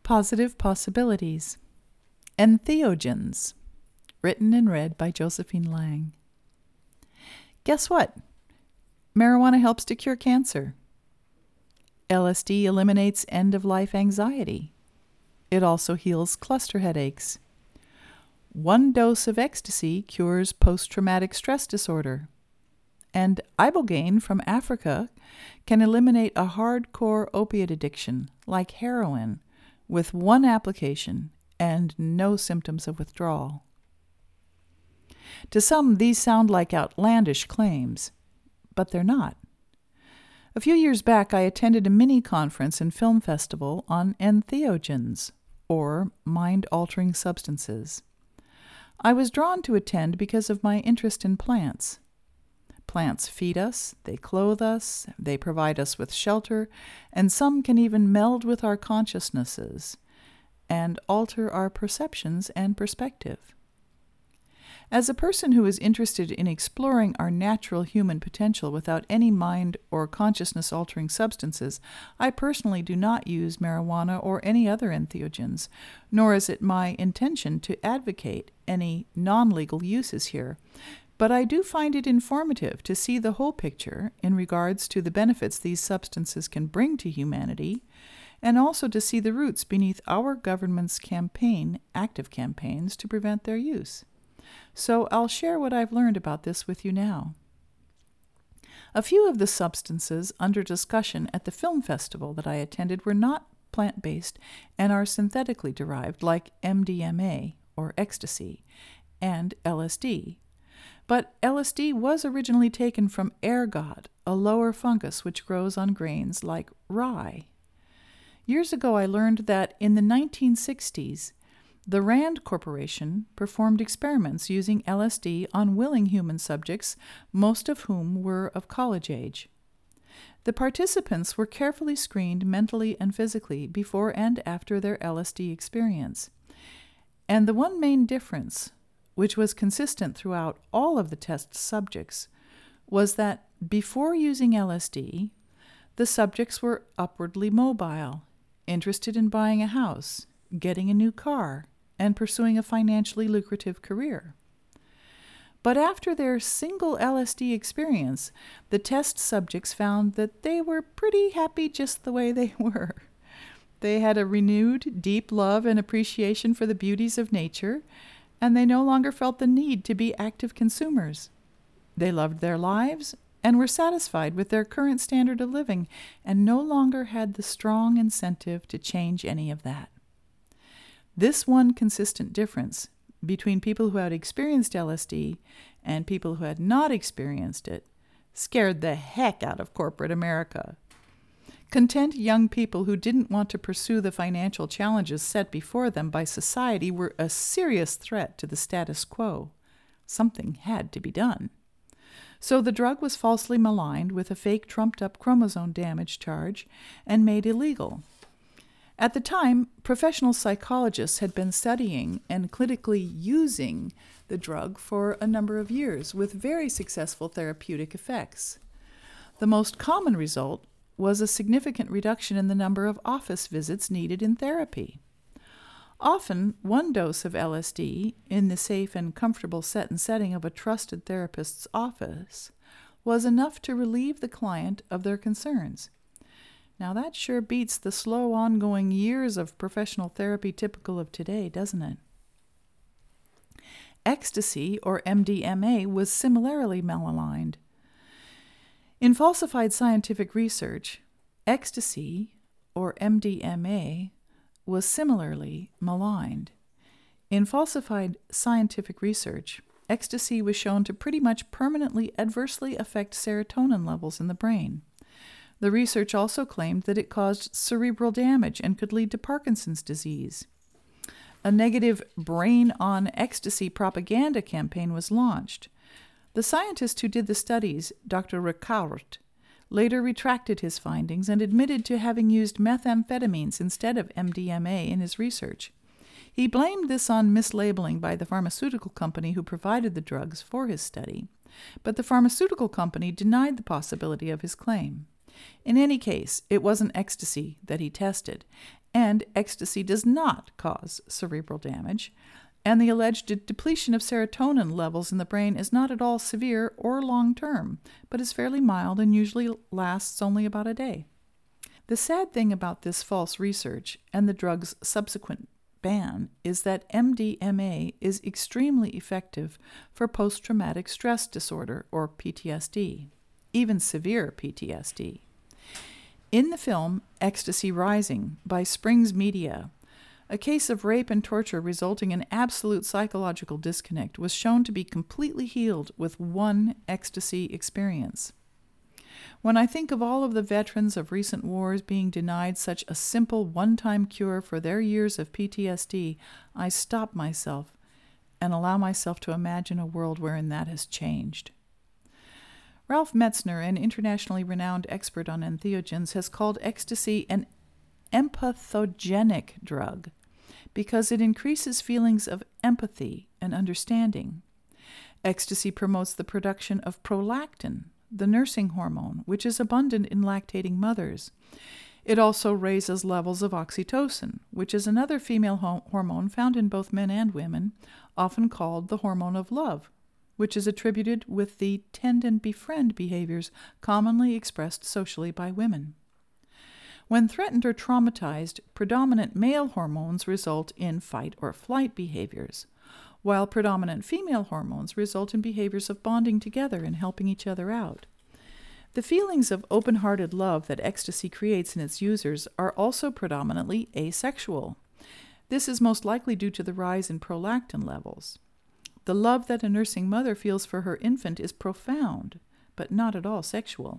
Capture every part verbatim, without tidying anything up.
Positive Possibilities. Entheogens. Written and read by Josephine Lang. Guess what? Marijuana helps to cure cancer. L S D eliminates end-of-life anxiety. It also heals cluster headaches. One dose of ecstasy cures post-traumatic stress disorder. And ibogaine from Africa can eliminate a hardcore opiate addiction, like heroin, with one application and no symptoms of withdrawal. To some, these sound like outlandish claims, but they're not. A few years back, I attended a mini-conference and film festival on entheogens, or mind-altering substances. I was drawn to attend because of my interest in plants. Plants feed us, they clothe us, they provide us with shelter, and some can even meld with our consciousnesses and alter our perceptions and perspective. As a person who is interested in exploring our natural human potential without any mind or consciousness-altering substances, I personally do not use marijuana or any other entheogens, nor is it my intention to advocate any non-legal uses here. But I do find it informative to see the whole picture in regards to the benefits these substances can bring to humanity, and also to see the roots beneath our government's campaign, active campaigns, to prevent their use. So I'll share what I've learned about this with you now. A few of the substances under discussion at the film festival that I attended were not plant-based and are synthetically derived, like M D M A, or ecstasy, and L S D. But L S D was originally taken from ergot, a lower fungus which grows on grains like rye. Years ago I learned that in the nineteen sixties, the Rand Corporation performed experiments using L S D on willing human subjects, most of whom were of college age. The participants were carefully screened mentally and physically before and after their L S D experience. And the one main difference, which was consistent throughout all of the test subjects, was that before using L S D, the subjects were upwardly mobile, interested in buying a house, getting a new car, and pursuing a financially lucrative career. But after their single L S D experience, the test subjects found that they were pretty happy just the way they were. They had a renewed, deep love and appreciation for the beauties of nature, and they no longer felt the need to be active consumers. They loved their lives and were satisfied with their current standard of living, and no longer had the strong incentive to change any of that. This one consistent difference between people who had experienced L S D and people who had not experienced it scared the heck out of corporate America. Content young people who didn't want to pursue the financial challenges set before them by society were a serious threat to the status quo. Something had to be done. So the drug was falsely maligned with a fake trumped-up chromosome damage charge and made illegal. At the time, professional psychologists had been studying and clinically using the drug for a number of years with very successful therapeutic effects. The most common result was a significant reduction in the number of office visits needed in therapy. Often, one dose of L S D in the safe and comfortable set and setting of a trusted therapist's office was enough to relieve the client of their concerns. Now that sure beats the slow ongoing years of professional therapy typical of today, doesn't it? Ecstasy, or M D M A, was similarly malaligned. In falsified scientific research, ecstasy, or M D M A, was similarly maligned. In falsified scientific research, ecstasy was shown to pretty much permanently adversely affect serotonin levels in the brain. The research also claimed that it caused cerebral damage and could lead to Parkinson's disease. A negative brain-on-ecstasy propaganda campaign was launched. The scientist who did the studies, Doctor Ricaurt, later retracted his findings and admitted to having used methamphetamines instead of M D M A in his research. He blamed this on mislabeling by the pharmaceutical company who provided the drugs for his study, but the pharmaceutical company denied the possibility of his claim. In any case, it wasn't ecstasy that he tested, and ecstasy does not cause cerebral damage, and the alleged de- depletion of serotonin levels in the brain is not at all severe or long-term, but is fairly mild and usually lasts only about a day. The sad thing about this false research and the drug's subsequent ban is that M D M A is extremely effective for post-traumatic stress disorder, or P T S D, even severe P T S D. In the film Ecstasy Rising by Springs Media, a case of rape and torture resulting in absolute psychological disconnect was shown to be completely healed with one ecstasy experience. When I think of all of the veterans of recent wars being denied such a simple one-time cure for their years of P T S D, I stop myself and allow myself to imagine a world wherein that has changed. Ralph Metzner, an internationally renowned expert on entheogens, has called ecstasy an empathogenic drug because it increases feelings of empathy and understanding. Ecstasy promotes the production of prolactin, the nursing hormone, which is abundant in lactating mothers. It also raises levels of oxytocin, which is another female ho- hormone found in both men and women, often called the hormone of love, which is attributed with the tend and befriend behaviors commonly expressed socially by women. When threatened or traumatized, predominant male hormones result in fight or flight behaviors, while predominant female hormones result in behaviors of bonding together and helping each other out. The feelings of open-hearted love that ecstasy creates in its users are also predominantly asexual. This is most likely due to the rise in prolactin levels. The love that a nursing mother feels for her infant is profound, but not at all sexual.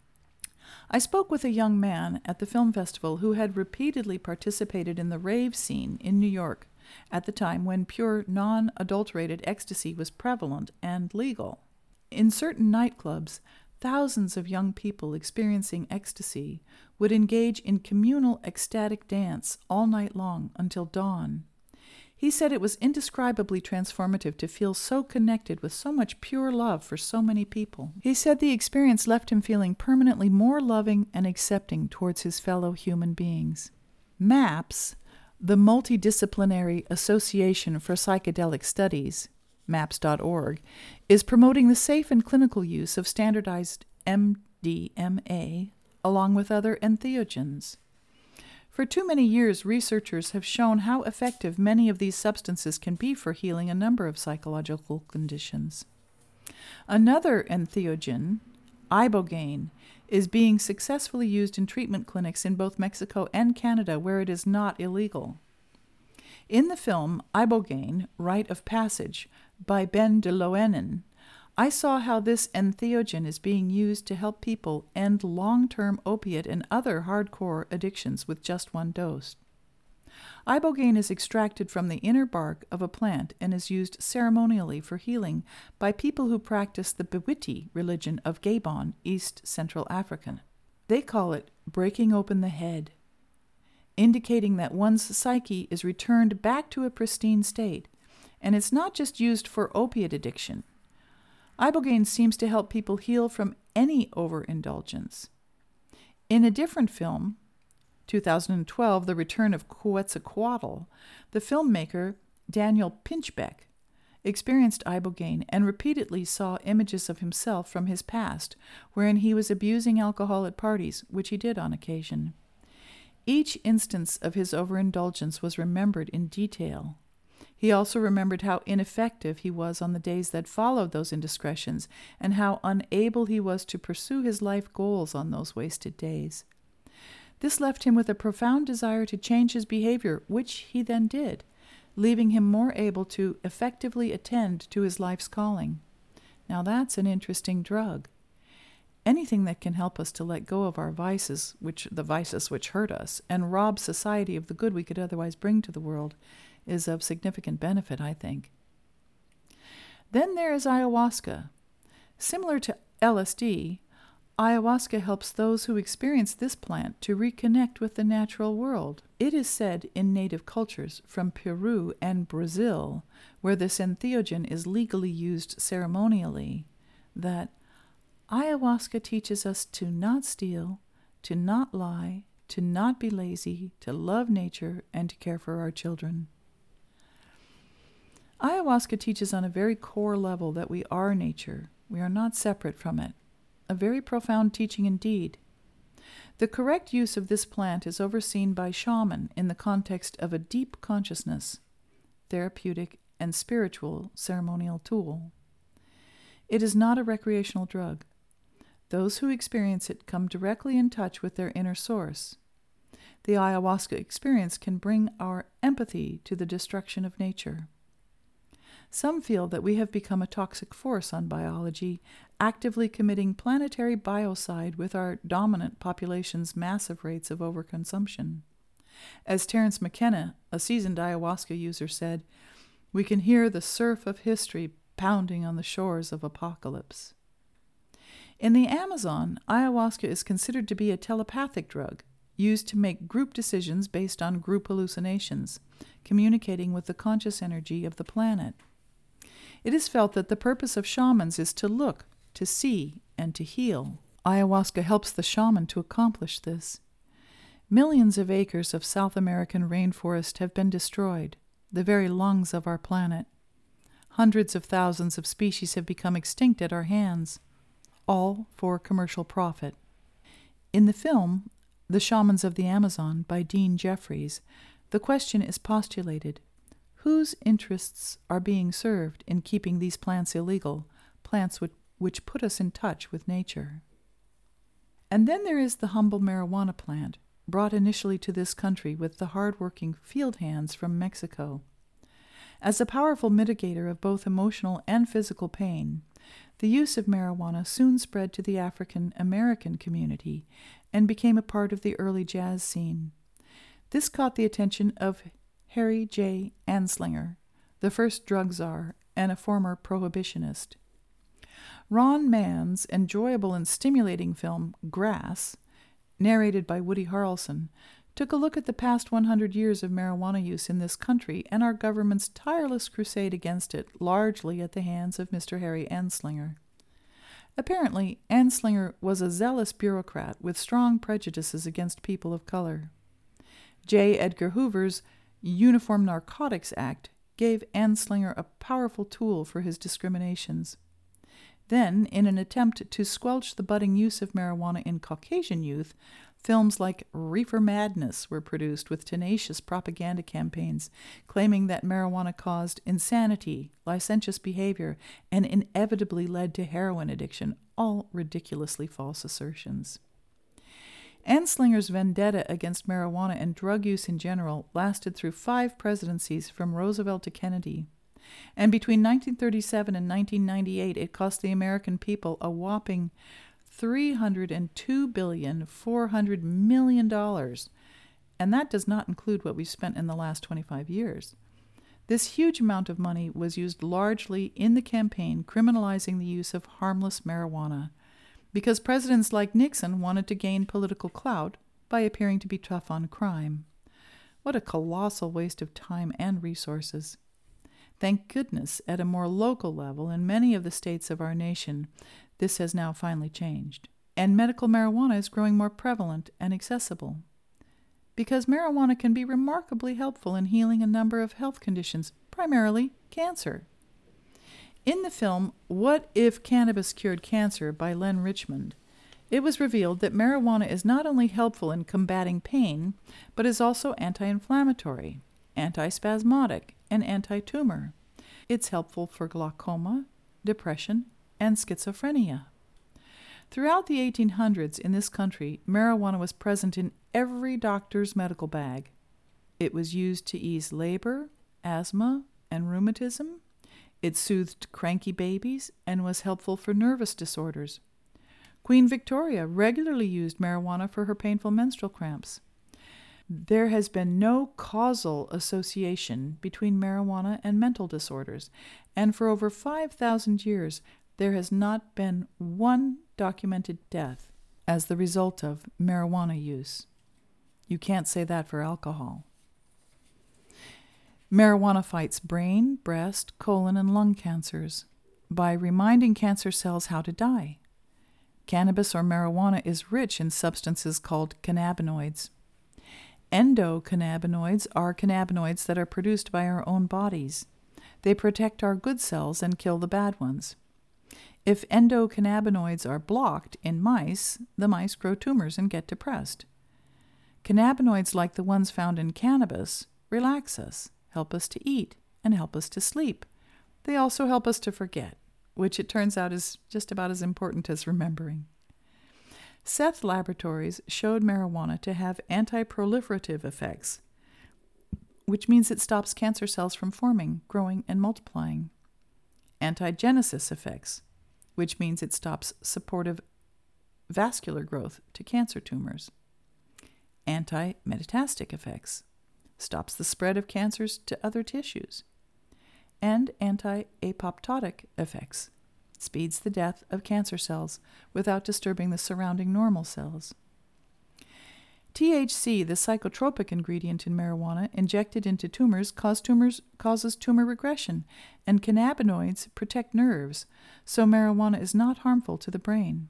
I spoke with a young man at the film festival who had repeatedly participated in the rave scene in New York at the time when pure, non-adulterated ecstasy was prevalent and legal. In certain nightclubs, thousands of young people experiencing ecstasy would engage in communal ecstatic dance all night long until dawn. He said it was indescribably transformative to feel so connected with so much pure love for so many people. He said the experience left him feeling permanently more loving and accepting towards his fellow human beings. MAPS, the Multidisciplinary Association for Psychedelic Studies, maps dot org, is promoting the safe and clinical use of standardized M D M A along with other entheogens. For too many years, researchers have shown how effective many of these substances can be for healing a number of psychological conditions. Another entheogen, ibogaine, is being successfully used in treatment clinics in both Mexico and Canada, where it is not illegal. In the film Ibogaine, Rite of Passage, by Ben de Loenen, I saw how this entheogen is being used to help people end long-term opiate and other hardcore addictions with just one dose. Ibogaine is extracted from the inner bark of a plant and is used ceremonially for healing by people who practice the Bwiti religion of Gabon, East Central Africa. They call it breaking open the head, indicating that one's psyche is returned back to a pristine state, and it's not just used for opiate addiction. Ibogaine seems to help people heal from any overindulgence. In a different film, two thousand twelve, The Return of Quetzalcoatl, the filmmaker Daniel Pinchbeck experienced ibogaine and repeatedly saw images of himself from his past, wherein he was abusing alcohol at parties, which he did on occasion. Each instance of his overindulgence was remembered in detail. He also remembered how ineffective he was on the days that followed those indiscretions and how unable he was to pursue his life goals on those wasted days. This left him with a profound desire to change his behavior, which he then did, leaving him more able to effectively attend to his life's calling. Now that's an interesting drug. Anything that can help us to let go of our vices, which the vices which hurt us, and rob society of the good we could otherwise bring to the world, is of significant benefit, I think. Then there is ayahuasca. Similar to L S D, ayahuasca helps those who experience this plant to reconnect with the natural world. It is said in native cultures from Peru and Brazil, where this entheogen is legally used ceremonially, that ayahuasca teaches us to not steal, to not lie, to not be lazy, to love nature, and to care for our children. Ayahuasca teaches on a very core level that we are nature. We are not separate from it. A very profound teaching indeed. The correct use of this plant is overseen by shaman in the context of a deep consciousness, therapeutic and spiritual ceremonial tool. It is not a recreational drug. Those who experience it come directly in touch with their inner source. The ayahuasca experience can bring our empathy to the destruction of nature. Some feel that we have become a toxic force on biology, actively committing planetary biocide with our dominant population's massive rates of overconsumption. As Terence McKenna, a seasoned ayahuasca user, said, "We can hear the surf of history pounding on the shores of apocalypse." In the Amazon, ayahuasca is considered to be a telepathic drug, used to make group decisions based on group hallucinations, communicating with the conscious energy of the planet. It is felt that the purpose of shamans is to look, to see, and to heal. Ayahuasca helps the shaman to accomplish this. Millions of acres of South American rainforest have been destroyed, the very lungs of our planet. Hundreds of thousands of species have become extinct at our hands, all for commercial profit. In the film, The Shamans of the Amazon by Dean Jeffries, the question is postulated: whose interests are being served in keeping these plants illegal, plants which, which put us in touch with nature? And then there is the humble marijuana plant, brought initially to this country with the hard-working field hands from Mexico. As a powerful mitigator of both emotional and physical pain, the use of marijuana soon spread to the African-American community and became a part of the early jazz scene. This caught the attention of Harry J. Anslinger, the first drug czar and a former prohibitionist. Ron Mann's enjoyable and stimulating film Grass, narrated by Woody Harrelson, took a look at the past one hundred years of marijuana use in this country and our government's tireless crusade against it, largely at the hands of Mister Harry Anslinger. Apparently, Anslinger was a zealous bureaucrat with strong prejudices against people of color. J. Edgar Hoover's Uniform Narcotics Act gave Anslinger a powerful tool for his discriminations. Then, in an attempt to squelch the budding use of marijuana in Caucasian youth, films like Reefer Madness were produced with tenacious propaganda campaigns claiming that marijuana caused insanity, licentious behavior, and inevitably led to heroin addiction, all ridiculously false assertions. Anslinger's vendetta against marijuana and drug use in general lasted through five presidencies from Roosevelt to Kennedy. And between nineteen thirty-seven and nineteen ninety-eight, it cost the American people a whopping three hundred two billion four hundred million dollars. And that does not include what we've spent in the last twenty-five years. This huge amount of money was used largely in the campaign criminalizing the use of harmless marijuana, because presidents like Nixon wanted to gain political clout by appearing to be tough on crime. What a colossal waste of time and resources. Thank goodness, at a more local level in many of the states of our nation, this has now finally changed, and medical marijuana is growing more prevalent and accessible. Because marijuana can be remarkably helpful in healing a number of health conditions, primarily cancer. In the film What If Cannabis Cured Cancer by Len Richmond, it was revealed that marijuana is not only helpful in combating pain, but is also anti-inflammatory, antispasmodic, and anti-tumor. It's helpful for glaucoma, depression, and schizophrenia. Throughout the eighteen hundreds in this country, marijuana was present in every doctor's medical bag. It was used to ease labor, asthma, and rheumatism. It soothed cranky babies and was helpful for nervous disorders. Queen Victoria regularly used marijuana for her painful menstrual cramps. There has been no causal association between marijuana and mental disorders, and for over five thousand years there has not been one documented death as the result of marijuana use. You can't say that for alcohol. Marijuana fights brain, breast, colon, and lung cancers by reminding cancer cells how to die. Cannabis or marijuana is rich in substances called cannabinoids, Endocannabinoids are cannabinoids that are produced by our own bodies. They protect our good cells and kill the bad ones. If endocannabinoids are blocked in mice, the mice grow tumors and get depressed. Cannabinoids like the ones found in cannabis relax us, help us to eat, and help us to sleep. They also help us to forget, which it turns out is just about as important as remembering. Seth Laboratories showed marijuana to have anti-proliferative effects, which means it stops cancer cells from forming, growing, and multiplying. Antigenesis effects, which means it stops supportive vascular growth to cancer tumors. Anti-metastatic effects, stops the spread of cancers to other tissues. And anti-apoptotic effects, speeds the death of cancer cells without disturbing the surrounding normal cells. T H C, the psychotropic ingredient in marijuana injected into tumors, cause tumors causes tumor regression, and cannabinoids protect nerves, so marijuana is not harmful to the brain.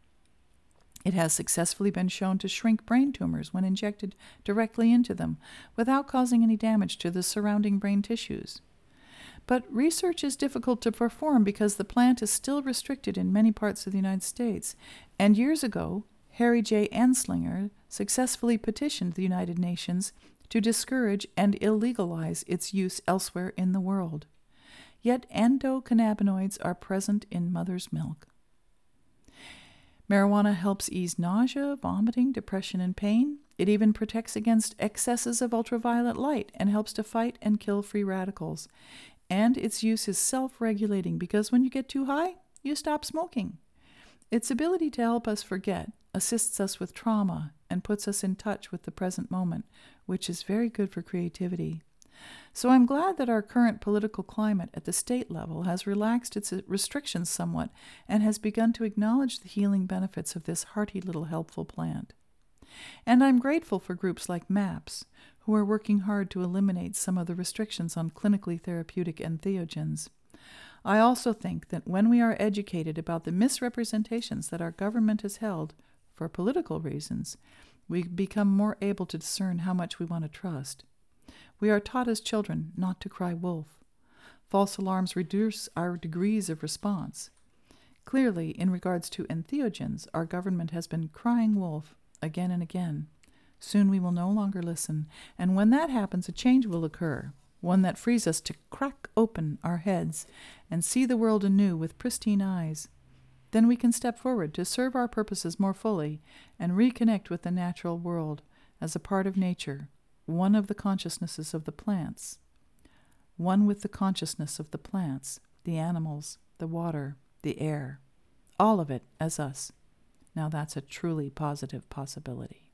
It has successfully been shown to shrink brain tumors when injected directly into them, without causing any damage to the surrounding brain tissues. But research is difficult to perform because the plant is still restricted in many parts of the United States, and years ago, Harry J. Anslinger successfully petitioned the United Nations to discourage and illegalize its use elsewhere in the world. Yet endocannabinoids are present in mother's milk. Marijuana helps ease nausea, vomiting, depression, and pain. It even protects against excesses of ultraviolet light and helps to fight and kill free radicals. And its use is self-regulating because when you get too high, you stop smoking. Its ability to help us forget assists us with trauma and puts us in touch with the present moment, which is very good for creativity. So I'm glad that our current political climate at the state level has relaxed its restrictions somewhat and has begun to acknowledge the healing benefits of this hearty little helpful plant. And I'm grateful for groups like MAPS, who are working hard to eliminate some of the restrictions on clinically therapeutic entheogens. I also think that when we are educated about the misrepresentations that our government has held for political reasons, we become more able to discern how much we want to trust. We are taught as children not to cry wolf. False alarms reduce our degrees of response. Clearly, in regards to entheogens, our government has been crying wolf again and again. Soon we will no longer listen, and when that happens, a change will occur, one that frees us to crack open our heads and see the world anew with pristine eyes. Then we can step forward to serve our purposes more fully and reconnect with the natural world as a part of nature, one of the consciousnesses of the plants, one with the consciousness of the plants, the animals, the water, the air, all of it as us. Now that's a truly positive possibility.